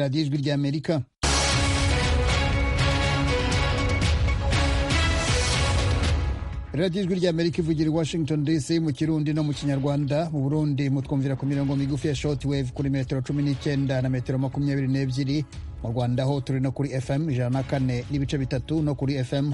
radiyo ijwi ry'Amerika. radiyo ijwi ry'Amerika ivugira i Washington DC mu Kirundi no mu Kinyarwanda. Mu Burundi mutwumvira ku mirongo migufi ya shortwave kuri metero 19 na metero 22. Mu Rwanda ho turi no kuri FM 104.3 no kuri FM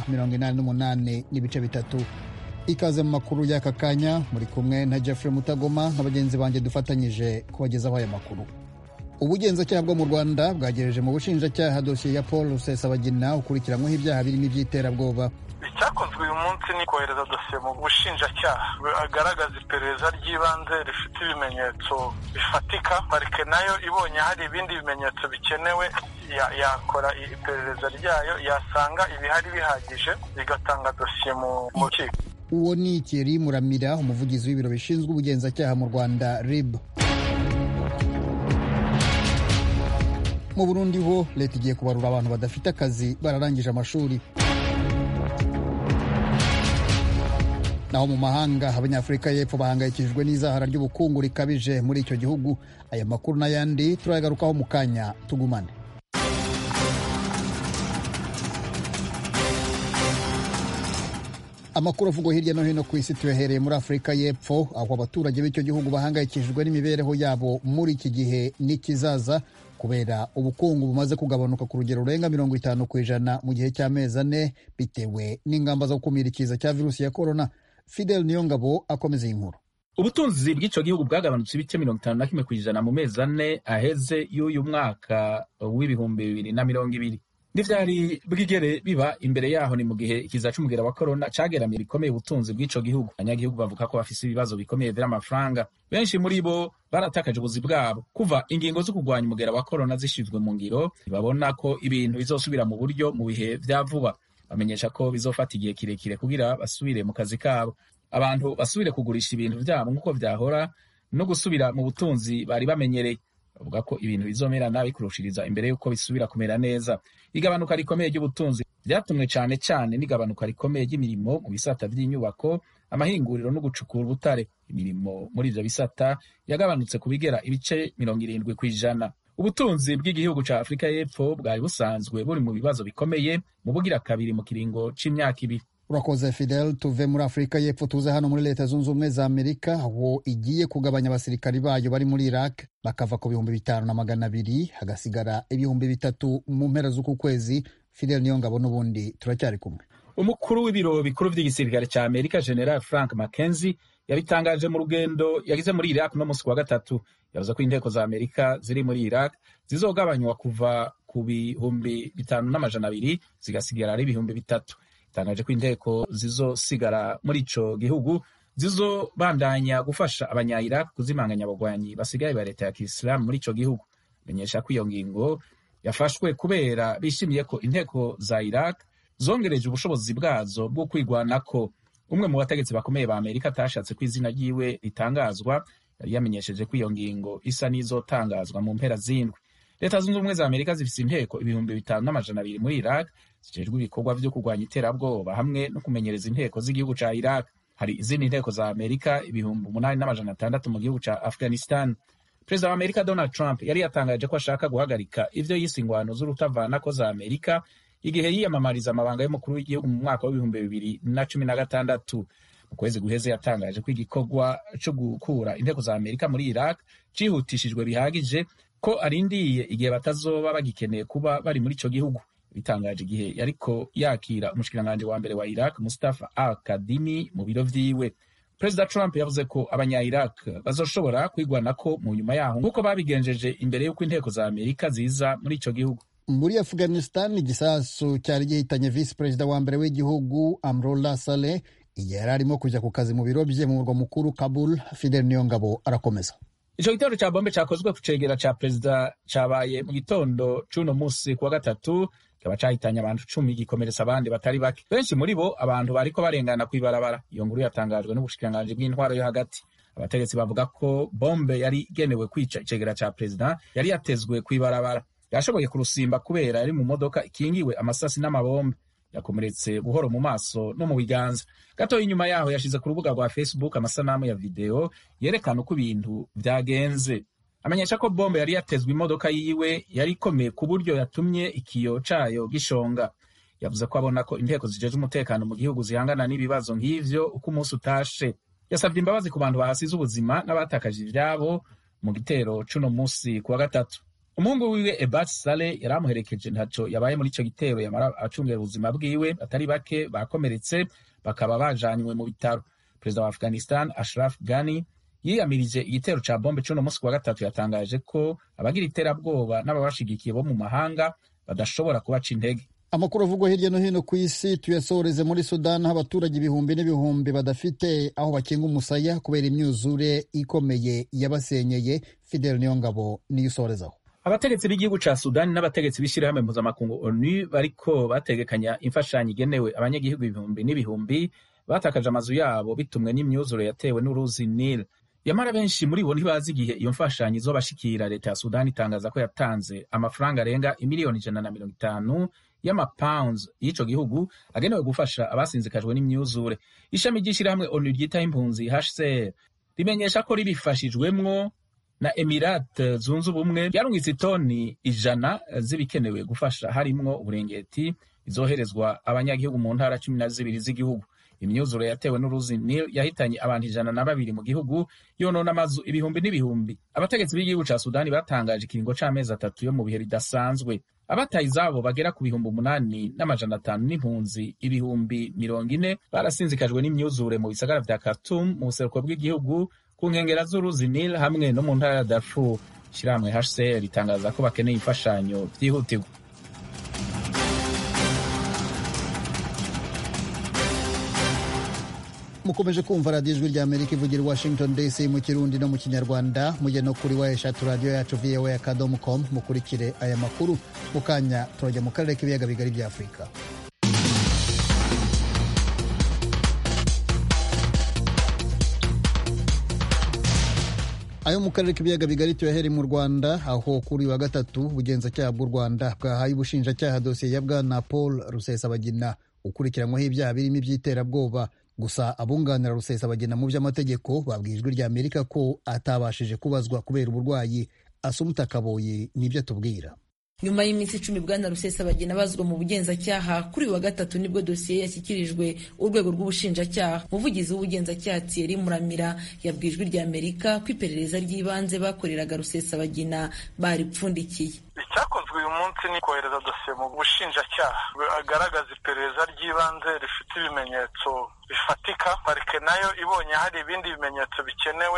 88.3. Ikaze mu makuru y'aka kanya, muri kumwe na Jeffrey Mutagoma n'abagenzi banjye dufatanyije kubagezaho aya makuru. Ubugenzacyaha bwo mu Rwanda bwagereje mu bushinjacyaha dosiye ya Paul Rusesabagina ukurikiranyweho ibyaha birimo iby'iterabwoba. Icyakozwe uyu munsi ni kohereza dosiye mu bushinjacyaha agaragaza iperereza ry'ibanze rifite ibimenyetso bifatika. Parike nayo ibonye hari ibindi bimenyetso bikenewe yakora iperereza ryayo, yasanga ibihari bihagije bigatanga dosiye mu rukiko. Uwo ni Thierry Muramira, umuvugizi w'ibiro bishinzwe ubugenzacyaha mu Rwanda RIB. Mu Burundi ho leta igiye kubarura abantu badafite akazi bararangije amashuri. Naho mu mahanga abanyafurika y'Epfo bahangayikishijwe n'izahara ry'ubukungu rikabije muri icyo gihugu. Aya makuru n'ayandi turayagarukaho mu kanya, tugumane. Amakuru avugwa hirya no hino ku isi tuyahereye muri Afurika y'Epfo, aho abaturage b'icyo gihugu bahangayikishijwe n'imibereho yabo muri iki gihe n'ikizaza kubera ubukungu bumaze kugabanuka ku rugero rurenga 50% mu gihe cy'amezi 4 bitewe n'ingamba zo gukumira ikiza cya virusi ya corona. Fidel Niyongabo akomeza inkuru. Ubutunzi bw'icyo gihugu bwagabanutse ibice 51% mu mezi 4 aheze y'uyu mwaka w'ibihumbi 2020. N'ivyari bwigere biba imbere yaho ni mu gihe ikiza c'umugera wa corona cageramiye bikomeye ubutunzi bw'ico gihugu. Abanyagihugu bavuga ko bafise ibibazo bikomeye vy'amafaranga. Benshi muri bo baratakaje ubuzi bwabo kuva ingingo zo kurwanya umugera wa corona zishizwe mu ngiro. Babona ko ibintu bizosubira mu buryo mu bihe vya vuba. Bamenyesha ko bizofata igihe kirekire kugira basubire mu kazi kabo, abantu basubire kugurisha ibintu vyabo nk'uko vyahora no gusubira mu butunzi bari bamenyereye. Bavuga ko ibintu bizomera nabi kurushiriza imbere yuko bisubira kumera neza. Igabanuka rikomeye ry'ubutunzi ryatumwe cane cane n'igabanuka rikomeye ry'imirimo mu bisata vy'inyubako, amahinguriro no gucukura ubutare. Imirimo muri ivyo bisata yagabanutse kubigera ibice 70%. Ubutunzi bw'igihugu ca Afrika y'Epfo bwari busanzwe buri mu bibazo bikomeye mu bugira kabiri mu kiringo c'imyaka ibiri. Urakoze Fidel. Tuve muri Afrika y'Epfo tuze hano muri Leta Zunze Ubumwe za Amerika, aho igiye kugabanya abasirikari bayo bari muri Iraq bakava ku 5,200 hagasigara 3,000 mu mpera z'uku kwezi. Fidel Niyongabo n'ubundi turacyari kumwe. Umukuru w'ibiro bikuru vy'igisirikare ca Amerika General Frank McKenzie yabitangaje mu rugendo yagize muri Iraq no musi wa gatatu. Yavuze ko inteko za Amerika ziri muri Iraq zizogabanywa kuva ku 5,200 zigasigara ari 3,000. Itangaje ko inteko zizosigara muri ico gihugu zizobandanya gufasha abanya-Iraq kuzimanganya abagwanyi basigaye ba leta ya Kisilamu muri ico gihugu. Menyesha ko iyo ngingo yafashwe kubera bishimiye ko inteko za Iraq zongereje ubushobozi bwazo bwo kwigwanako. Umwe mu bategetsi bakomeye ba Amerika atashatse ko izina ryiwe ritangazwa yari yamenyesheje ko iyo ngingo isa n'izotangazwa mu mpera z'indwi. Leta Zunze Ubumwe za Amerika zifise inteko 5,200 muri Iraq zijejwe ibikorwa vyo kurwanya iterabwoba hamwe no kumenyereza inteko z'igihugu ca Iraq. Hari izindi inteko za Amerika 8,600 mu gihugu ca Afghanistan. Perezida wa Amerika Donald Trump yari yatangaje ko ashaka guhagarika ivyo yise ingwano z'urutavanako za Amerika igihe yiyamamariza amabanga y'umukuru w'igihugu mu mwaka wa 2016. Mu kwezi guheze yatangaje ko igikorwa co gukura inteko za Amerika muri Iraq cihutishijwe bihagije, ko arindiye igihe batazoba bagikeneye kuba bari muri ico gihugu. Bitangaje igihe yariko yakira umushikiranganji wa mbere wa Iraq Mustafa al-Kadhimi mu biro vyiwe. Perezida Trump yavuze ko abanya-Iraq bazoshobora kwigwanako mu nyuma yaho nk'uko babigenjeje imbere y'uko inteko za Amerika ziza muri ico gihugu. Muri Afghanistan igisasu cyari gihitanye visi perezida wa mbere w'igihugu Amrullah Saleh igihe yari arimo kujya ku kazi mu biro bye mu murwa mukuru Kabul. Fidel Niyongabo arakomeza. Ico gitero ca bombe cakozwe ku cegera ca perezida cabaye mu gitondo c'uno musi kuwa gatatu, kikaba cahitanye abantu 10 gikomeretsa abandi batari bake. Benshi muri bo abantu bariko barengana kw'ibarabara. Iyo nkuru yatangajwe n'ubushikiranganji bw'intwaro yo hagati. Abategetsi bavuga ko bombe yari igenewe kwica icegera ca perezida yari yatezwe kw'ibarabara. Yashoboye kurusimba kubera yari mu modoka ikingiwe amasasi n'amabombe. Yakomeretse buhoro mu maso no mu biganza. Gato inyuma yaho yashize ku rubuga rwa Facebook amasanamu ya video yerekana uko ibintu vyagenze. amenyesha ko bombe yari yatezwe imodoka yiwe yari ikomeye ku buryo yatumye ikiyo cayo gishonga. Yavuze ko abona ko inteko zijeje umutekano mu gihugu zihangana n'ibibazo nk'ivyo uko umunsi utashe. Yasavye imbabazi ku bantu bahasize ubuzima n'abatakaje ivyabo mu gitero c'uno musi kuwa gatatu. Umuhungu wiwe Ebat Saleh yaramuherekeje ntaco yabaye muri ico gitero, yamara acungera ubuzima bwiwe atari bake bakomeretse bakaba bajanywe mu bitaro. Perezida wa Afghanistan Ashraf Ghani yiyamirije igitero ca bombe c'uno musi kuwa gatatu. Yatangaje ko abagira iterabwoba n'ababashigikiye bo mu mahanga badashobora kubaca intege. Amakuru avugwa hirya no hino ku isi tuyasoreze muri Sudani, aho abaturage ibihumbi n'ibihumbi badafite aho bakinga umusaya kubera imyuzure ikomeye yabasenyeye. Fidel Niyongabo niyo usorezaho. Abategetsi b'igihugu ca Sudani n'abategetsi b'ishirahamwe mpuzamakungu ONU bariko bategekanya imfashanyo igenewe abanyagihugu ibihumbi n'ibihumbi batakaje amazu yabo bitumwe n'imyuzure yatewe n'uruzi Nile. Yamara benshi muri bo ntibazi igihe iyo mfashanyo izobashikira. Leta ya Sudani itangaza ko yatanze amafaranga arenga imiliyoni 150 y'amapounds y'ico gihugu agenewe gufasha abasinzikajwe n'imyuzure. Ishami ry'ishirahamwe ONU ryitaho impunzi HCR rimenyesha ko ribifashijwemwo na Emirate Zunze Ubumwe yarungitse itoni 100 z'ibikenewe gufasha, harimwo uburengeti izoherezwa abanyagihugu mu ntara 12 z'igihugu. Imyuzure yatewe n'uruzi Nile yahitanye abantu 102 mu gihugu, yonona amazu ibihumbi n'ibihumbi. Abategetsi b'igihugu ca Sudani batangaje ikiringo c'amezi 3 yo mu bihe bidasanzwe. Abataye izabo bagera ku 8,500 n'impunzi 40,000 barasinzikajwe n'imyuzure mu bisagara vya Khartoum mu buseruko bw'igihugu, ku nkengera z'uruzi Nile hamwe no mu ntara ya Darfur. Ishirahamwe HCR ritangaza ko bakeneye imfashanyo vyihutirwa. Mukomeje kumva radiyo ijwi rya Amerika ivugira i Washington DC mu Kirundi no mu Kinyarwanda. Mujye no kuri wayeshatu radiyo yacu voa.com mukurikire aya makuru. Mu kanya turajya mu karere k'ibiyaga bigari bya Afurika. Ayo mu karere k'ibiyaga bigari tuyahere mu Rwanda, aho kuri wa gatatu ubugenzacyaha bw'u Rwanda bwahaye ubushinjacyaha dosiye ya bwana Paul Rusesabagina ukurikiranyweho ibyaha birimo iby'iterabwoba. Gusa abunganira Rusesabagina mu by'amategeko babwiye ijwi rya Amerika ko atabashije kubazwa kubera uburwayi. Asumuta Kaboyi nibyo atubwira. Nyuma y'iminsi 10 bwana Rusesabagina bazwa mu bugenzacyaha, kuri wa gatatu nibwo dosiye yashyikirijwe urwego rw'ubushinjacyaha. Umuvugizi w'ubugenzacyaha Thierry Muramira yabwiye ijwi rya Amerika ko iperereza ry'ibanze bakoreraga Rusesabagina baripfundikiye. Icyakozwe uyu munsi ni kohereza dosiye mu bushinjacyaha agaragaza iperereza ry'ibanze rifite ibimenyetso bifatika. Parike nayo ibonye hari ibindi bimenyetso bikenewe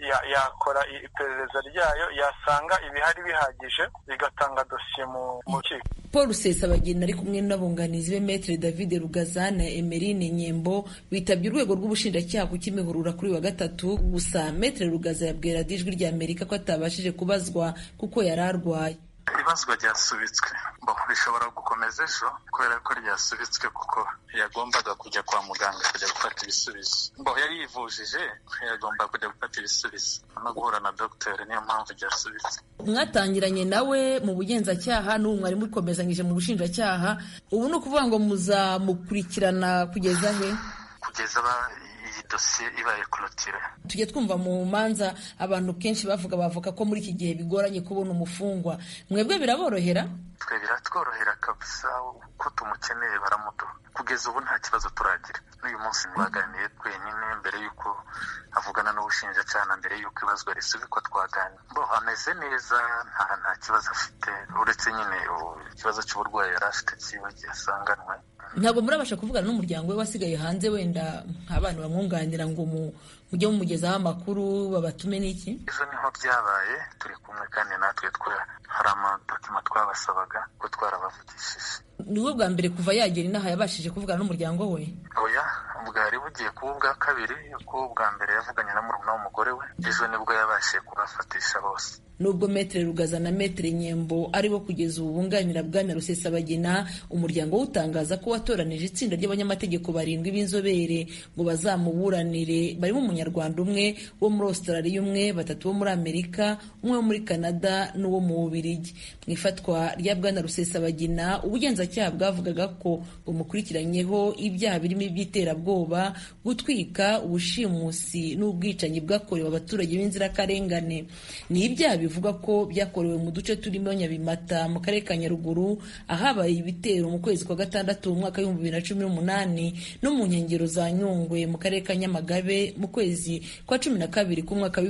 yakora iperereza ryayo, yasanga ibihari bihagije igatanga dosiye mu rukiko. Paul Rusesabagina ari kumwe n'abunganizi be Maître David Rugaza na Emeline Nyembo bitabye urwego rw'ubushinjacyaha ku Kimihurura kuri wa gatatu. Gusa Maître Rugaza yabwira ijwi rya Amerika ko atabashije kubazwa kuko yari arwaye. Ibazwa ryasubitswe bishobora gukomeza ejo kubera ko ryasubitswe kuko yagombaga kujya kwa muganga kujya gufata ibisubizo. Yari yivujije, yagomba kujya gufata ibisubizo no guhura na dogiteri, niyo mpamvu ryasubitswe. Mwatangiranye nawe mu bugenzacyaha n'ubu mwari mukomezanyije mu bushinjacyaha, ubu ni ukuvuga ngo muzamukurikirana kugeza he? Kugeza dosiye ibaye clôture. Tujye twumva mu manza abantu kenshi bavuga ko muri iki gihe bigoranye kubona umufungwa. Mwebwe biraborohera? Twe biratworohera kabisa, ko tumukeneye baramuduha. Kugeza ubu nta kibazo turagira. N'uyu munsi twaganiye twenyine mbere y'uko avugana n'ubushinjacyaha na mbere y'uko ibazwa risubikwa twaganira. Ameze neza, nta kibazo afite, uretse nyine ikibazo cy'uburwayi yari afite kiba gisanganwe. Ntabwo murabasha kuvugana n'umuryango we wasigaye hanze, wenda nk'abantu bamwunganira ngo mujye mumugezaho amakuru babatume n'iki? Ejo niho byabaye, turi kumwe kandi natwe hari amadokima twabasabaga ko twarabavugishije. Niwe bwa mbere kuva yagera inaha yabashije kuvugana n'umuryango we? Oya, bwari bugiye kuba ubwa kabiri, kuko ubwa mbere yavuganye na murumuna w'umugore we, ejo nibwo yabashije kubafatisha bose. Nubwo Maître Rugaza na Maître Nyembo aribo kugeza ubu bunganira bwana Rusesabagina, umuryango utangaza ko watoranije itsinda ry'abanyamategeko 7 b'inzobere ngo bazamuburanire, barimo umunyarwanda umwe wo muri Australia, umwe 3 bo muri Amerika, umwe wo muri Canada n'uwo mu Bubiligi. Mu ifatwa rya bwana Rusesabagina, ubugenzacyaha bwavugaga ko bumukurikiranyeho ibyaha birimo iby'iterabwoba, gutwika, ubushimusi n'ubwicanyi bwakorewe abaturage b'inzirakarengane. Ni ibyaha bivuga ko byakorewe mu duce turimo Nyabimata mu karere ka Nyaruguru ahabaye ibitero mu kwezi kwa gatandatu mu mwaka w'ibihumbi 2018 no mu nkengero za Nyungwe mu karere ka Nyamagabe mu kwezi kwa 12 ku mwaka wa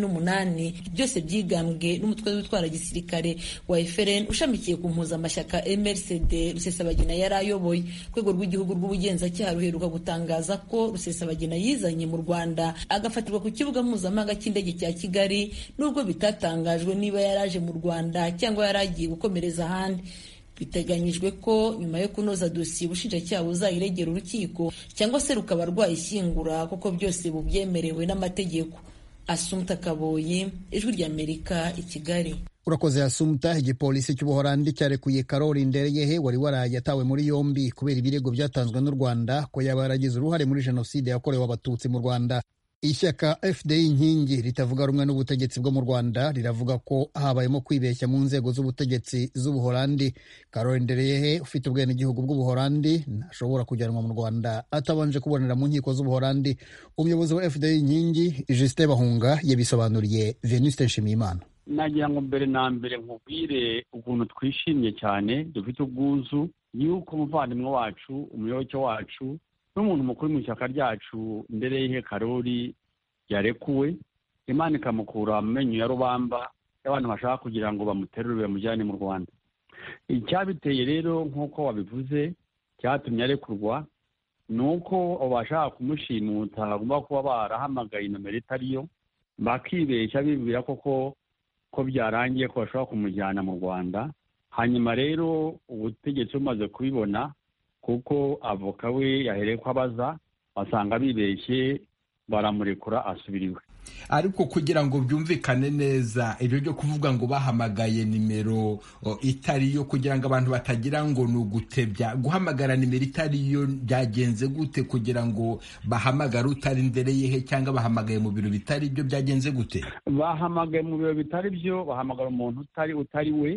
2018, byose byigambwe n'umutwe w'itwara gisirikare wa FRN ushamikiye ku mpuzamashyaka MRCD Rusesabagina yari ayoboye. Urwego rw'igihugu rw'ubugenzacyaha ruheruka gutangaza ko Rusesabagina yizanye mu Rwanda agafatirwa ku kibuga mpuzamahanga cy'indege cya Kigali, nubwo bitatangajwe niba yaraje mu Rwanda cyangwa yaragiye gukomereza ahandi. Biteganyijwe ko nyuma yo kunoza dosiye ubushinjacyaha buzayiregera urukiko cyangwa se rukaba rwayishyingura kuko byose bubyemerewe n'amategeko. Assumpta Kaboyi, Ijwi ry'Amerika, i Kigali. Urakoze Assumpta. Igipolisi cy'Ubuholandi cyarekuye Karoli Ndereyehe wari waraye yatawe muri yombi kubera ibirego byatanzwe n'u Rwanda ko yaba yaragize uruhare muri jenoside yakorewe Abatutsi mu Rwanda. Ishyaka FDI Inkingi ritavuga rumwe n'ubutegetsi bwo mu Rwanda riravuga ko habayemo kwibeshya mu nzego z'ubutegetsi z'Ubuholandi. Karoli Ndereyehe ufite ubwenegihugu bw'Ubuholandi ntashobora kujyanwa mu Rwanda atabanje kubonera mu nkiko z'Ubuholandi. Umuyobozi wa FDI Inkingi Justin Bahunga yabisobanuriye Venuste Nshimiyimana. Nagira ngo mbere na mbere nkubwire ukuntu twishimye cyane dufite ubwuzu yuko umuvandimwe wacu, umuyoboke wacu n'umuntu mukuru mu ishyaka ryacu Ndereyehe Karoli yarekuwe, Imana ikamukura mu menyo ya rubamba y'abantu bashaka kugira ngo bamuterure bamujyane mu Rwanda. Icyabiteye rero nk'uko wabivuze cyatumye arekurwa ni uko abashaka kumushimuta bagomba kuba barahamagaye nomero itariyo, bakibeshya bibwira ko byarangiye ko bashobora kumujyana mu Rwanda. Hanyuma rero ubutegetsi bumaze kubibona, kuko avoka we yahereye ko abaza basanga bibeshye, baramurekura asubira iwe. Ariko kugira ngo byumvikane neza, ibyo byo kuvuga ngo bahamagaye nimero itariyo kugira ngo abantu batagira ngo ni ugutebya, guhamagara nimero itariyo byagenze gute kugira ngo bahamagare utari Ndereyehe cyangwa bahamagaye mu biro bitari byo, byagenze gute? Bahamagaye mu biro bitari byo, bahamagara umuntu utari we,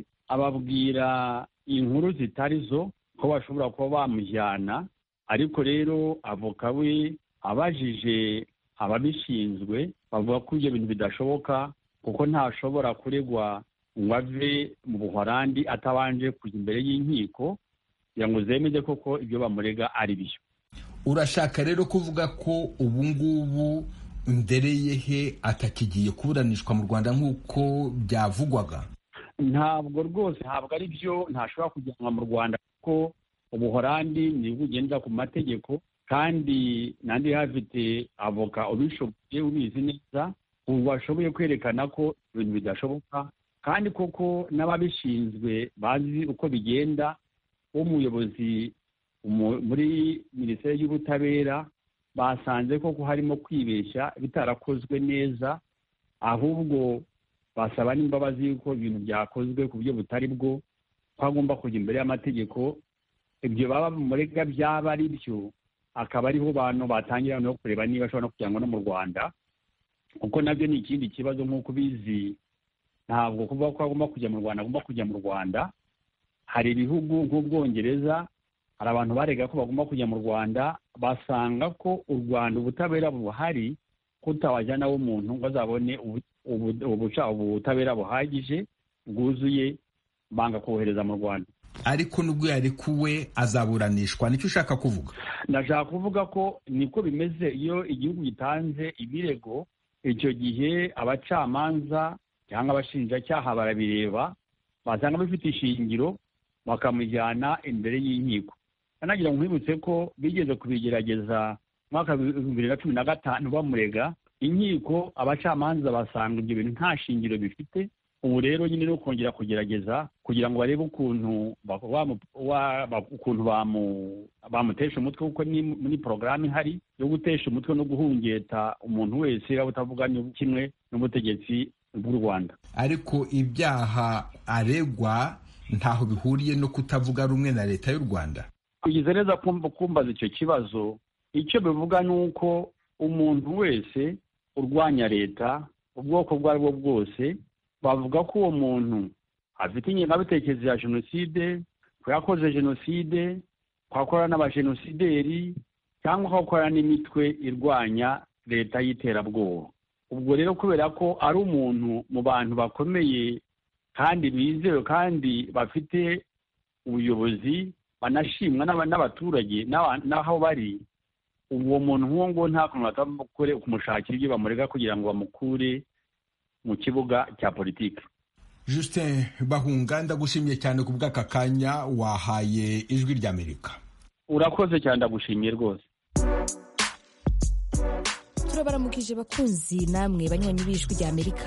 ababwira inkuru zitari zo ko bashobora kuba bamujyana. Ariko rero avoka we abajije ababishinzwe bavuga ko ibyo bintu bidashoboka, kuko ntashobora kuregwa ngo ave mu Buholandi atabanje kujya imbere y'inkiko kugira ngo zemeze koko ibyo bamurega ari byo. Urashaka rero kuvuga ko ubu ngubu Ndereyehe atakigiye kuburanishwa mu Rwanda nk'uko byavugwaga? Ntabwo rwose, ntabwo ari byo. Ntashobora kujyanwa mu Rwanda kuko Ubuholandi ni bugendera ku mategeko, kandi nandi hafite avoka ubishoboye ubizi neza, ubu bashoboye kwerekana ko ibintu bidashoboka, kandi koko n'ababishinzwe bazi uko bigenda. Umuyobozi muri Minisiteri y'Ubutabera basanze koko harimo kwibeshya bitarakozwe neza, ahubwo basaba n'imbabazi yuko ibintu byakozwe ku buryo butari bwo, ko agomba kujya imbere y'amategeko. Ibyo baba murega byaba ari byo, akaba ariho bantu batangira no kureba niba ashobora no kujyanwa no mu Rwanda, kuko nabyo ni ikindi kibazo. Nk'uko ubizi, ntabwo kuvuga ko agomba kujya mu Rwanda agomba kujya mu Rwanda. Hari ibihugu nk'Ubwongereza, hari abantu barega ko bagomba kujya mu Rwanda, basanga ko u Rwanda ubutabera buhari, kutabajyanaho umuntu ngo azabone ubutabera buhagije bwuzuye, banga kohereza mu Rwanda. Ariko nubwo yarekuwe azaburanishwa, nicyo ushaka kuvuga? Ndashaka kuvuga ko niko bimeze iyo igihugu gitanze ibirego, icyo gihe abacamanza cyangwa abashinjacyaha barabireba, basanga bifite ishingiro bakamujyana imbere y'inkiko. Nagira ngo nkwibutse ko bigeze kubigerageza mwaka 2015 bamurega, inkiko abacamanza basanga ibyo bintu nta shingiro bifite. Ubu rero nyine no kongera kugerageza kugira ngo barebe ukuntu bamutesha umutwe, kuko ni porogaramu ihari yo gutesha umutwe no guhungeta umuntu wese waba utavuganye kimwe n'ubutegetsi bw'u Rwanda. Ariko ibyaha aregwa ntaho bihuriye no kutavuga rumwe na leta y'u Rwanda. Kugize neza kumbaza icyo kibazo, icyo bivuga ni uko umuntu wese urwanya leta ubwoko bwo aribwo bwose, bavuga ko uwo muntu afite ingengabitekerezo ya jenoside, ko yakoze jenoside, ko akorana n'abajenosideri, cyangwa ko akorana n'imitwe irwanya leta y'iterabwoba. ubwo rero kubera ko ari umuntu mu bantu bakomeye kandi bizewe kandi bafite ubuyobozi banashimwa n'abaturage n'aho bari, uwo muntu nk'uwo ngo nta kuntu batamukore kumushakira ibyo bamurega kugira ngo bamukure mu kibuga cya politiki. Justin Bahunga, ndagushimiye cyane ku bw'aka kanya wahaye Ijwi ry'Amerika. Urakoze cyane, ndagushimiye rwose. turabaramukije bakunzi namwe banywanyi b'Ijwi ry'Amerika.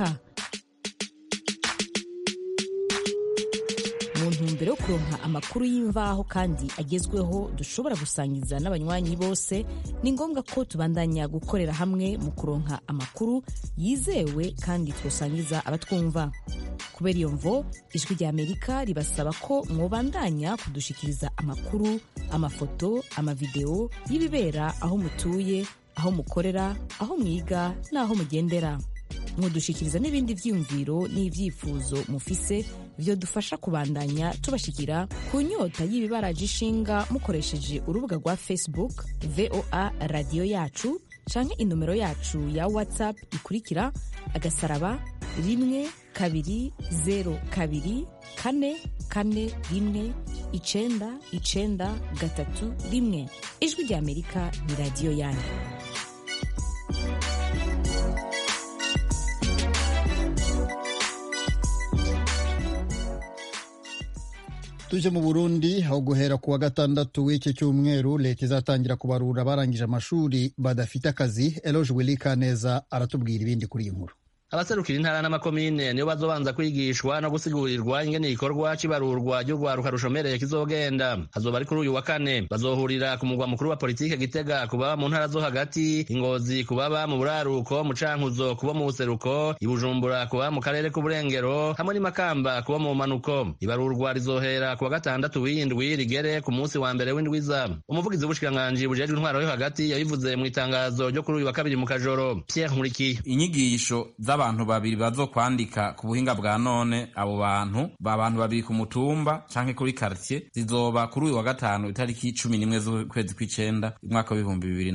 mu ntumbero yo kuronka amakuru y'imvaho kandi agezweho dushobora gusangiza n'abanywanyi bose, ni ngombwa ko tubandanya gukorera hamwe mu kuronka amakuru yizewe kandi twosangiza abatwumva. kubera iyo mvo Ijwi ry'Amerika ribasaba ko mwobandanya kudushikiriza amakuru, amafoto, amavideo y'ibibera aho mutuye, aho mukorera, aho mwiga n'aho mugendera. Mwodushikiriza n'ibindi vyiyumviro n'ivyifuzo mufise vyo dufasha kubandanya tubashikira ku nyota y'ibibaraje ishinga mukoresheje urubuga rwa Facebook VOA Radio Yacu canke inomero yacu ya WhatsApp ikurikira *12024419331. Ijwi ry'Amerika ni radio yanyu. Tuje mu Burundi, aho guhera ku wa gatandatu w'iki cyumweru leta izatangira kubarura barangije amashuri badafite akazi. Eloge Wilikaneza aratubwira ibindi kuri iyi nkuru. Abaserukira intara n'amakomine niyo bazobanza kwigishwa no gusigurirwa ingene igikorwa c'ibarurwa ry'urwaruka rushomereye kizogenda. Hazoba ari kuri uyu wa kane. Bazohurira ku mugwa mukuru wa politike Gitega kubaba mu ntara zo hagati, Ingozi kubaba mu buraruko, mu Cankuzo kuba mu buseruko, Ibujumbura kuba mu karere k'uburengero, hamwe ni Makamba kuba mu manuko. Ibarurwa rizohera ku wa gatandatu w'indwi rigere ku munsi wa mbere w'indwiza. Umuvugizi w'ubushikiranganji bujejwe intwaro yo hagati yabivuze mu itangazo ryo kuri uyu wa kabiri mu Kajoro. Pierre Nkurikiye: inyigisho abantu babiri bazokwandika ku buhinga bwa none, abo bantu babiri ku mutumba canke kuri quartier, zizoba kuri uyu wa gatanu itariki 11 z'ukwezi kw'icenda umwaka wa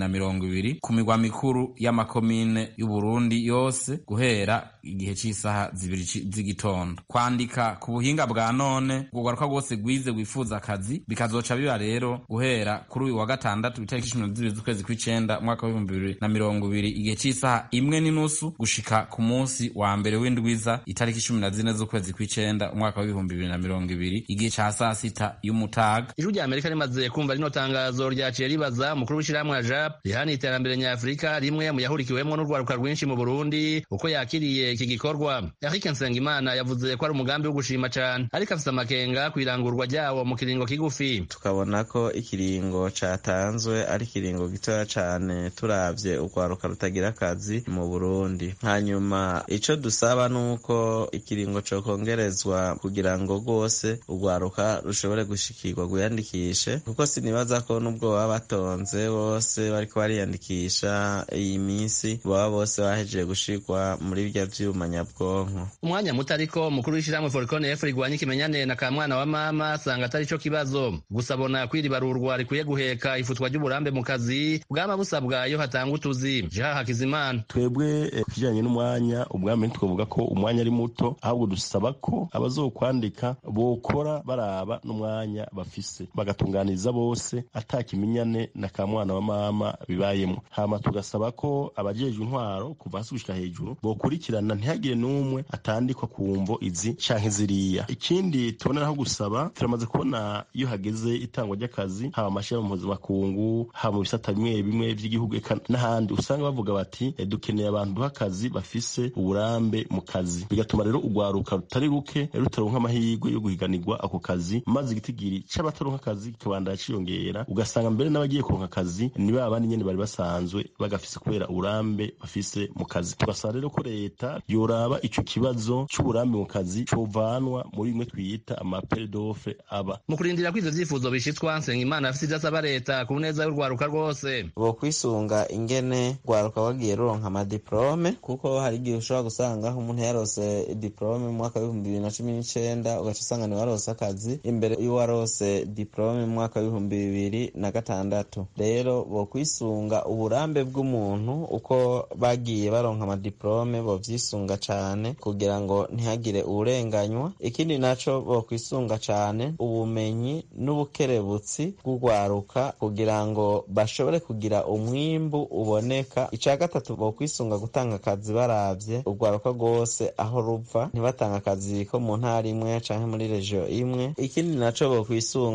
2020 ku migwa mikuru y'amakomine y'u Burundi yose guhera igihe c'isaha 2 z'igitondo. Kwandika ku buhinga bwa none ugaruka rwose gwize wifuza akazi bikazoca biba rero guhera kuri uyu wa gatandatu itariki 12 z'ukwezi kw'icenda umwaka wa 2020 igihe c'isaha 1:30 gushika ku munsi wa mbere w'indwiza itariki 14 z'ukwezi kw'icenda umwaka wa 2020 igihe ca saa 6 y'umutaga. Ijwi ry'Amerika rimaze kumva rino tangazo ryaciye ribaza umukuru w'ishirahamwe AJAP rihana iterambere nyafurika, rimwe mu yahurikiwemwo n'urwaruka rwinshi mu Burundi, uko yakiriye iki gikorwa. Eric Nsengimana yavuze ko ari umugambi wo gushima cane, ariko afise amakenga kwirangurwa ryawo mu kiringo kigufi. Tukabona ko ikiringo catanzwe ari kiringo gitoya cane turavye urwaruka rutagira akazi mu Burundi. Hanyuma ico dusaba nuko ikiringo co kongerezwa kugira ngo rwose urwaruka rushobore gushikirwa gwiyandikishe, kuko sinibaza ko nubwo baba batonze bose bariko bariyandikisha iyi minsi baba bose bahejeje gushirwa muri bya vyuma nyabwonko. Umwanya muto ariko mukuru w'ishirahamwe Forcon F rigwanya ikimenyane na kamwana wa mama sanga atari co kibazo, gusa bona kwiribarurwa rikwiye guheka ifutwa ry'uburambe mu kazi bwama busabwa iyo hatanga utuzi. Jean Hakizimana: twebwe kijanye n'umwanya ubwami twavuga ko umwanya ari muto, ahubwo dusaba ko abazokwandika bokora baraba n'umwanya bafise bagatunganiza bose atakimenyane na kamwana wa mama bibayemo. Hama tugasaba ko abajejwe intwaro kuva hasi gushika hejuru bokurikirana ntihagire n'umwe atandikwa ku mvo izi canke ziriya. Ikindi tuboneraho gusaba, turamaze kubona iyo hageze itangwa ry'akazi haba amashirahamwe mpuzamakungu, haba mu bisata bimwe bimwe vy'igihugu n'ahandi, usanga bavuga bati dukeneye abantu duha akazi bafise uburambe mu kazi, bigatuma rero urwaruka rutari ruke rutaronka amahirwe yo guhiganirwa ako kazi, maze igitigiri c'abataronka akazi kikabandanya ciyongera, ugasanga mbere n'abagiye kuronka akazi ni ba bandi nyene bari basanzwe bagafise kubera uburambe bafise mu kazi. Tugasaba rero ko leta yoraba ico kibazo c'uburambe mu kazi covanwa muri bimwe twita amapel d'offre aba. Mu kurindira ko ivyo vyifuzo bishitswa, Nsengimana afise ivyo asaba leta ku neza y'urwaruka rwose. Bo kwisunga ingene urwaruka wagiye ruronka amadiplome, kuko hari igihe ushobora gusanga umuntu yarose diplome mu mwaka w'ibihumbi 2019 ugaca usanga ni warose akazi imbere y'uwarose diplome mu mwaka w'ibihumbi 2006. rero bo kwisunga uburambe bw'umuntu uko bagiye baronka amadiplome bo vyisunga cane kugira ngo ntihagire uburenganywa. Ikindi naco bo kwisunga cane ubumenyi n'ubukerebutsi bw'ugwaruka kugira ngo bashobore kugira umwimbu uboneka. Ica gatatu bo kwisunga gutanga akazi baravye ugwaruka rwose aho ruva, ntibatanga akazi ko mu ntara imwe canke muri region imwe. Ikindi naco bo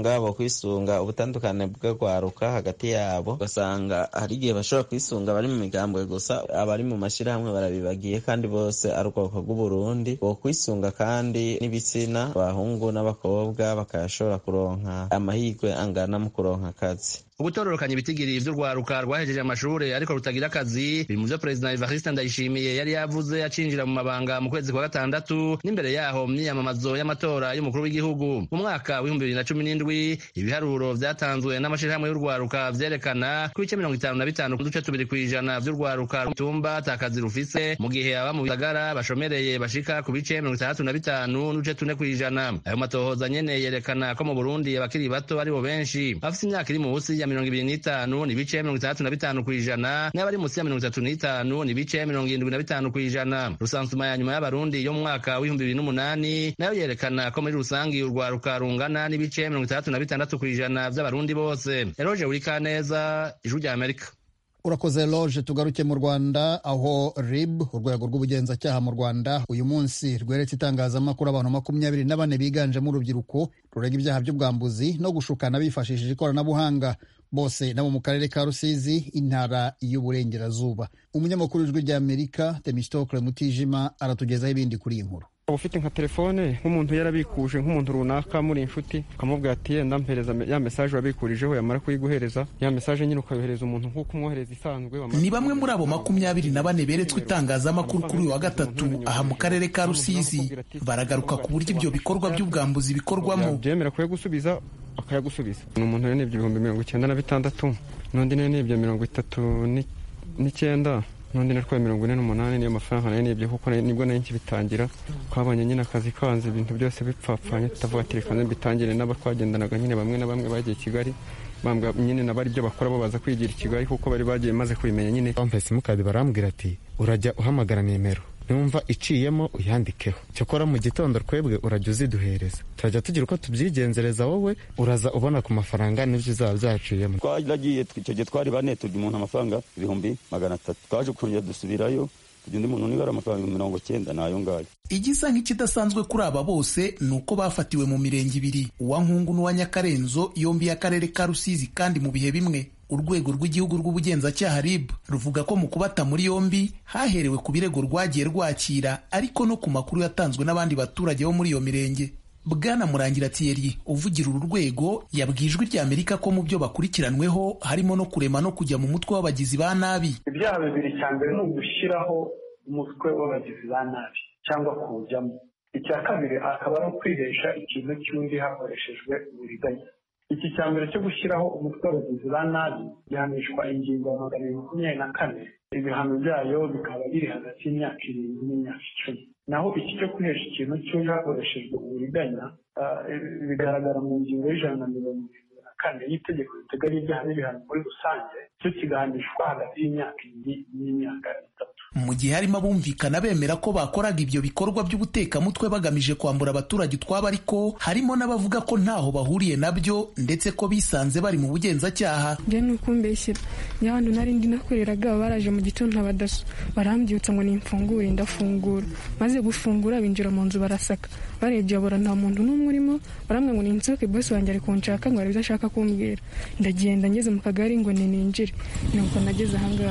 kwisunga ubutandukane bw'ugwaruka hagati yabo, ugasanga hari igihe bashobora kwisunga bari mu migambwe gusa, abari mu mashirahamwe barabibagiye kandi bose ari ubwoko bw'Uburundi. Bo kwisunga kandi n'ibitsina, abahungu n'abakobwa bakayashobora kuronka amahirwe angana mu kuronka akazi. Ubutororokanya ibitigiri vy'urwaruka rwahejeje amashure ariko rutagira akazi biri mu vyo Perezida Evariste Ndayishimiye yari yavuze acinjira mu mabanga mu kwezi kwa gatandatu n'imbere yaho myiyamamazo y'amatora y'umukuru w'igihugu. Mu mwaka wa 2017 ibiharuro vyatanzwe n'amashirahamwe y'urwaruka vyerekana ko ibice 55 n'uduce tubiri kw'ijana vy'urwaruka rutumba atakazi rufise, mu gihe aba mu bisagara bashomereye bashika ku bice 65 n'uduce 4 kw'ijana. Ayo matohoza nyene yerekana ko mu Burundi abakiri bato ari bo benshi, afise imyaka iri munsi ya 25 ni bice 65 kw'ijana, n'abari munsi ya 35 ni bice 75 kw'ijana. Rusansuma ya nyuma y'abarundi yo mu mwaka wa 2008 nayo yerekana ko muri rusangi urwaruka rungana n'ibice 66 kw'ijana vy'abarundi bose. Eroje Urikaneza, Ijwi rya Amerika. Urakoze Loje. Tugaruke mu Rwanda aho RIB urwego rw'ubugenzacyaha mu Rwanda uyu munsi rweretse itangazamakuru abantu 24 biganjemo urubyiruko rurega ibyaha by'ubwambuzi no gushukana bifashishije ikoranabuhanga, bose nabo mu karere ka Rusizi, intara y'Uburengerazuba. Umunyamakuru w'Ijwi rya Amerika Temistokle Mutijima aratugezaho ibindi kuri iyi nkuru. Ufite nka telefone nk'umuntu yarabikuje nk'umuntu runaka muri inshuti, ukamubwira ati yenda mpereza ya message wabikurijeho, yamara kuyiguhereza ya message nyine ukayohereza umuntu nk'uko umwohereza isanzwe. Ni bamwe muri abo 24 beretswe itangazamakuru kuri uyu wa gatatu aha mu karere ka Rusizi, baragaruka ku buryo ibyo bikorwa by'ubwambuzi bikorwamo. Byemera kuyagusubiza akayagusubiza. Ni umuntu yane ibyo 96 n'undi nene ibyo 39 n'undi natwaye 48 niyo mafaranga nayo nibyo kuko nibwo nayo bitangira twabonye nyine akazi kanze ibintu byose bipfapfanye, tutavuga telefone bitangire n'abatwagendanaga nyine bamwe na bamwe bagiye Kigali bambwa nyine nabari byo bakora bo baza kwigira Kigali kuko bari bagiye maze kubimenya nyine. Bampese mukadi barambwira ati urajya uhamagara nimero numva iciyemo uyandikeho, cyokora mu gitondo twebwe urajya uziduhereza, turajya tugira uko tubyigenzereza, wowe uraza ubona ku mafaranga n'ibyo uzaba byaciyemo. Twaragiye icyo gihe twari bane turya umuntu amafaranga 300 twaje kongera dusubirayo undi muntu niba ari amafaranga 90 nayo ngayo. Igisa nk'ikidasanzwe kuri aba bose ni uko bafatiwe mu mirenge ibiri, uwa Nkungu n'uwa Nyakarenzo, yombi y'akarere ka Rusizi kandi mu bihe bimwe. Urwego rw'igihugu rw'ubugenzacyaha RIB ruvuga ko mu kubata muri yombi haherewe ku birego rwagiye rwakira ariko no ku makuru yatanzwe n'abandi baturage bo muri iyo mirenge. Bwana Murangira Thierry uvugira uru rwego yabwiye Ijwi rya Amerika ko mu byo bakurikiranweho harimo no kurema no kujya mu mutwe w'abagizi ba nabi. Ibyaha bibiri, cya mbere ni ugushyiraho umutwe w'abagizi ba nabi cyangwa kuwujyamo. Icya kabiri akaba ari ukwihesha ikintu cy'undi hakoreshejwe uburiganya. Iki cya mbere cyo gushyiraho umutwe w'abagizi ba nabi gihanishwa ingingo ya 224, ibihano byayo bikaba biri hagati y'imyaka 7 n'imyaka 10. Naho iki cyo kwihesha ikintu cy'undi hakoreshejwe uburiganya bigaragara mu ngingo y'124 y'itegeko riteganya ibyaha n'ibihano muri rusange, cyo kigahanishwa hagati y'imyaka 2 n'imyaka 3. Mu gihe harimo abumvikana bemera ko bakoraga ibyo bikorwa by'ubutekamutwe bagamije kwambura abaturage utwabo, ariko harimo n'abavuga ko ntaho bahuriye nabyo ndetse ko bisanze bari mu bugenzacyaha. Njye nukumbeshyira y'ahantu nari ndi nakoreraga, baraje mu gitondo abadaso barambyutsa ngo nimfungure, ndafungura, maze gufungura binjira mu nzu barasaka, barebye abura nta muntu n'umwe urimo, baramwe ngo ninsohoke, boss wanjye ari kunshaka ngo aribyo ashaka kumbwira. Ndagenda ngeze mu kagari ngo ninjire, nuko nageze ahangaha.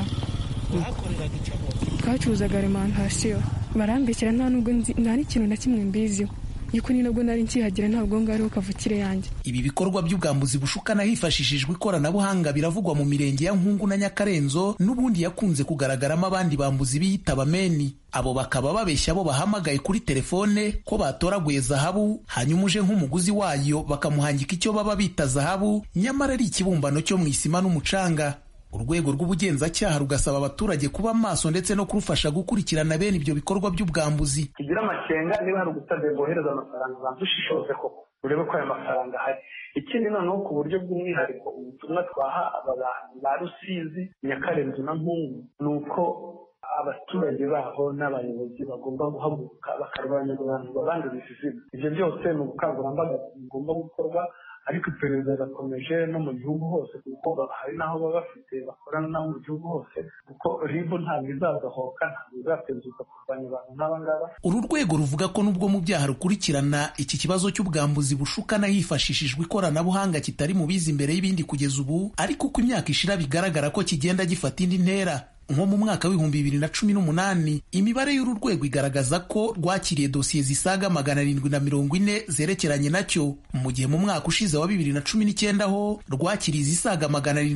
Twacuruzaga alimentation, barambekera nta nubwo nta n'ikintu na kimwe mbiziho, yuko ni nabwo nari nkihagera ntabwo ngariho kavukire yanjye. Ibi bikorwa by'ubwambuzi bushukana hifashishijwe ikoranabuhanga biravugwa mu mirenge ya Nkungu na Nyakarenzo, n'ubundi yakunze kugaragaramo abandi bambuzi biyita abameni. Abo bakaba babeshya abo bahamagaye kuri telefone ko batoraguye zahabu, hanyuma uje nk'umuguzi wayo bakamuhangika icyo baba bita zahabu, nyamara ari ikibumbano cyo mu isima n'umucanga. urwego rw'ubugenzacyaha rugasaba abaturage kuba maso ndetse no kurufasha gukurikirana bene ibyo bikorwa by'ubwambuzi. Tugira amakenga niba hari ugusabye bohereza amafaranga banza ushishoze koko urebe ko ayo mafaranga ahari. Ikindi noneho ku buryo bw'umwihariko ubutumwa twaha aba bantu ba Rusizi, Nyakarenzo na Mpungu ni uko abaturage baho n'abayobozi bagomba guhaguruka bakarwanya abantu babanduriza izina. Ibyo byose ni ubukangurambaga bugomba gukorwa, ariko iperereza rirakomeje no mu gihugu hose, kuko hari n'aho baba bafite bakorana n'aho mu gihugu hose, kuko RIB ntabwo izagahoka, ntabwo izatezuka kurwanya abantu n'aba ngaba. Uru rwego ruvuga ko nubwo mu byaha rukurikirana iki kibazo cy'ubwambuzi bushukana hifashishijwe ikoranabuhanga kitari mu bizi imbere y'ibindi kugeza ubu, ariko uko imyaka ishira bigaragara ko kigenda gifata indi ntera. Nko mu mwaka w'ibihumbi 2018 imibare y'uru rwego igaragaza ko rwakiriye dosiye zisaga 740 zerekeranye nacyo, mu gihe mu mwaka ushize wa 2019 ho rwakiriye izisaga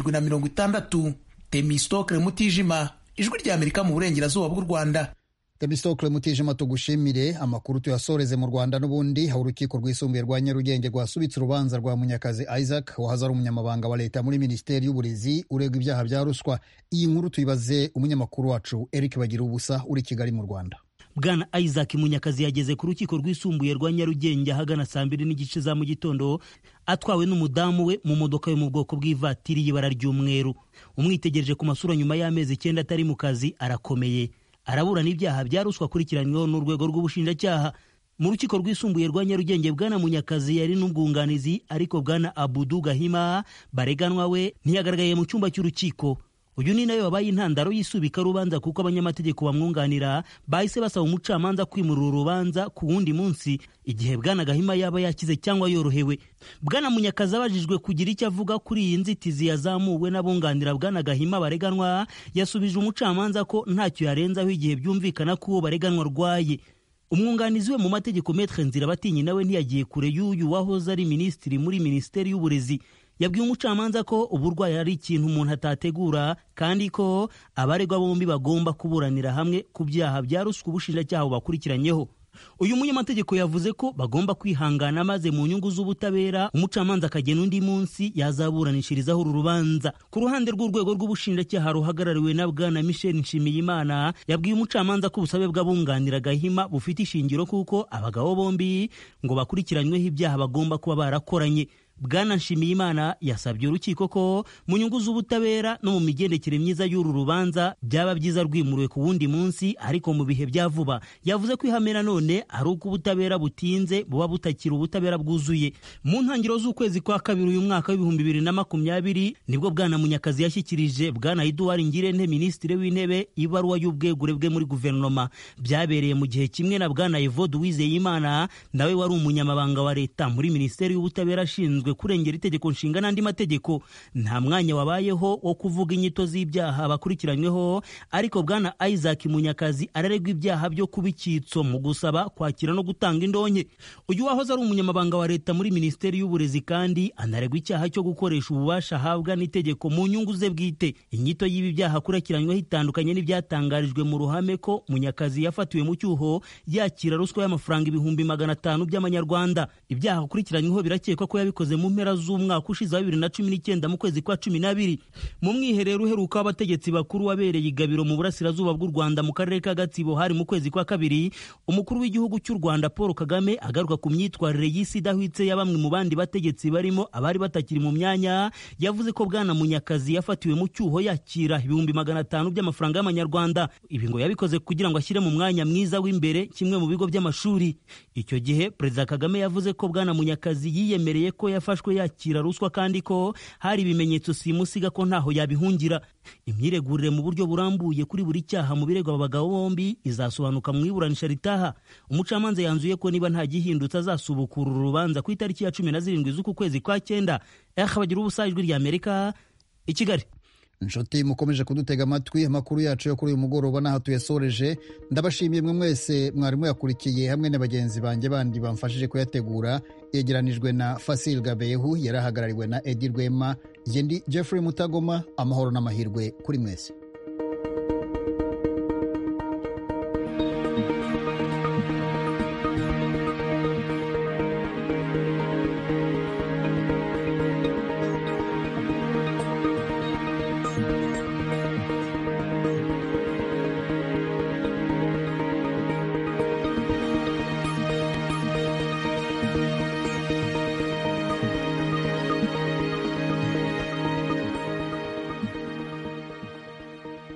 760. Temistokle Mutijima, Ijwi ry'Amerika mu burengerazuba bw'u Rwanda. Temistokle Mutijima, tugushimire. Amakuru tuyasoreze mu Rwanda n'ubundi. Aho urukiko rwisumbuye rwa Nyarugenge rwasubitse urubanza rwa Munyakazi Isaac wahoze ari umunyamabanga wa leta muri Minisiteri y'Uburezi uregwa ibyaha bya ruswa. Iyi nkuru tuyibaze umunyamakuru wacu Eric Bagirubusa uri Kigali mu Rwanda. Bwana Isaac Munyakazi yageze ku rukiko rwisumbuye rwa Nyarugenge ahagana saa 2:30 za mu gitondo atwawe n'umudamu we mu modoka yo mu bwoko bw'ivatiri y'ibara ry'umweru. Umwitegereje ku masura nyuma y'amezi 9 atari mu kazi arakomeye. Araburana ibyaha bya ruswa akurikiranyweho n'urwego rw'ubushinjacyaha. Mu rukiko rwisumbuye rwa Nyarugenge Bwana Munyakazi yari n'ubwunganizi, ariko Bwana Abudu Gahima bareganwa we ntiyagaragaye mu cyumba cy'urukiko. Uyu ni nawe wabaye intandaro y'isubika rubanza, kuko abanyamategeko bamwunganira bahise basaba umucamanza kwimurira urubanza ku wundi munsi igihe Bwana Gahima yaba yakize cyangwa yorohewe. Bwana Munyakazi abajijwe kugira icyo avuga kuri iyi nzitizi yazamuwe n'abunganira Bwana Gahima bareganwa, yasubije umucamanza ko ntacyo yarenzaho igihe byumvikana ko uwo bareganwa arwaye. Umwunganizi we mu mategeko Maître Nzirabatinyi nawe ntiyagiye kure y'uyu wahoze ari minisitiri muri Minisiteri y'Uburezi. Yabwiye umucamanza ko uburwayi ari ikintu umuntu atategura, kandi ko abaregwa bombi bagomba kuburanira hamwe ku byaha bya ruswa ubushinjacyaha bakurikiranyeho. Uyu munyamategeko yavuze ko bagomba kwihangana, maze mu nyungu z'ubutabera umucamanza akagena undi munsi yazaburanishirizaho uru rubanza. Ku ruhande rw'urwego rw'ubushinjacyaha ruhagarariwe na Bwana Michel Nshimiyimana yabwiye umucamanza ko ubusabe bw'abunganira Gahima bufite ishingiro, kuko abagabo bombi ngo bakurikiranyweho ibyaha bagomba kuba barakoranye. Bwana Nshimiyimana yasabye urukiko ko mu nyungu z'ubutabera no mu migendekere myiza y'uru rubanza byaba byiza rwimuriwe ku wundi munsi, ariko mu bihe bya vuba. Yavuze ko ihamera none ari uko ubutabera butinze buba butakira ubutabera bwuzuye. Mu ntangiriro z'ukwezi kwa kabiri uyu mwaka w'ibihumbi 2020 nibwo Bwana Munyakazi yashyikirije Bwana Edouard Ngirente, minisitiri w'intebe, ibaruwa y'ubwegure bwe muri guverinoma. Byabereye mu gihe kimwe na Bwana Evode Uwizeyimana nawe wari umunyamabanga wa leta muri Minisiteri y'Ubutabera ashinzwe kurengera itegeko nshinga n'andi mategeko. Nta mwanya wabayeho wo kuvuga inyito z'ibyaha bakurikiranyweho, ariko Bwana Isaac Munyakazi araregwa ibyaha byo kuba icyitso mu gusaba, kwakira no gutanga indonke. Uyu wahoze ari umunyamabanga wa leta muri Minisiteri y'Uburezi kandi anaregwa icyaha cyo gukoresha ububasha ahabwa n'itegeko mu nyungu ze bwite. Inyito y'ibi byaha akurikiranyweho itandukanye n'ibyatangarijwe mu ruhame ko Munyakazi yafatiwe mu cyuho yakira ruswa y'amafaranga 500 by'amanyarwanda. Ibyaha akurikiranyweho birakekwa ko yabikoze mu mpera z'umwaka ushize wa 2019 mu kwezi kwa 12. Mu mwiherero uheruka w'abategetsi bakuru wabereye igabiro mu burasirazuba bw'u Rwanda mu karere ka Gatsibo hari mu kwezi kwa kabiri, umukuru w'igihugu cy'u Rwanda Paul Kagame agaruka ku myitwarire y'isi idahwitse ya bamwe mu bandi bategetsi barimo abari batakiri mu myanya. Yavuze ko Bwana Munyakazi yafatiwe mu cyuho yakira 500 by'amafaranga y'amanyarwanda. Ibi ngo yabikoze kugira ngo ashyire mu mwanya mwiza w'imbere kimwe mu bigo by'amashuri. Icyo gihe Perezida Kagame yavuze ko Bwana Munyakazi yiyemereye ko yafashwe yakira ruswa, kandi ko hari ibimenyetso simusiga ko ntaho yabihungira. Imyiregurire mu buryo burambuye kuri buri cyaha mu birego abagabo bombi izasobanuka mu iburanisha ritaha. Umucamanza yanzuye ko niba nta gihindutse azasubukura urubanza ku itariki ya 17 z'uku kwezi kwa 9. Bagira Ijwi ry'Amerika i Kigali. Inshuti mukomeje kudutega amatwi, amakuru yacu yo kuri uyu mugoroba naho tuyasoreje. Ndabashimiye mwe mwese mwarimu yakurikiye hamwe na bagenzi banjye bandi bamfashije kuyategura. Yegeranijwe na Fasil Gabehu, yarahagarariwe na Edi Rwema. Yendi Jeffrey Mutagoma. Amahoro n'amahirwe kuri mwese.